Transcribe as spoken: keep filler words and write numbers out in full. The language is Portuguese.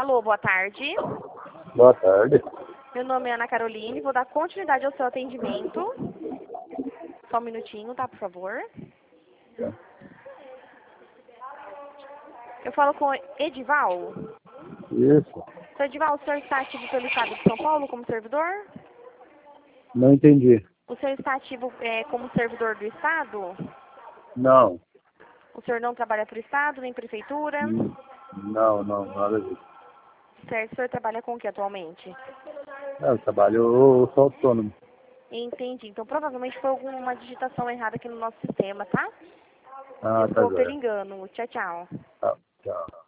Alô, boa tarde. Boa tarde. Meu nome é Ana Caroline, vou dar continuidade ao seu atendimento. Só um minutinho, tá, por favor. Tá. Eu falo com Edival. Isso. Seu Edival, o senhor está ativo pelo Estado de São Paulo como servidor? Não entendi. O senhor está ativo é, como servidor do Estado? Não. O senhor não trabalha para o Estado, nem prefeitura? Hum, Não, não, nada disso. Certo, o senhor trabalha com o que atualmente? É, eu trabalho, eu sou autônomo. Entendi. Então, provavelmente foi alguma digitação errada aqui no nosso sistema, tá? Ah, tá Desculpa pelo joia. engano. Tchau, tchau. Tá, tchau.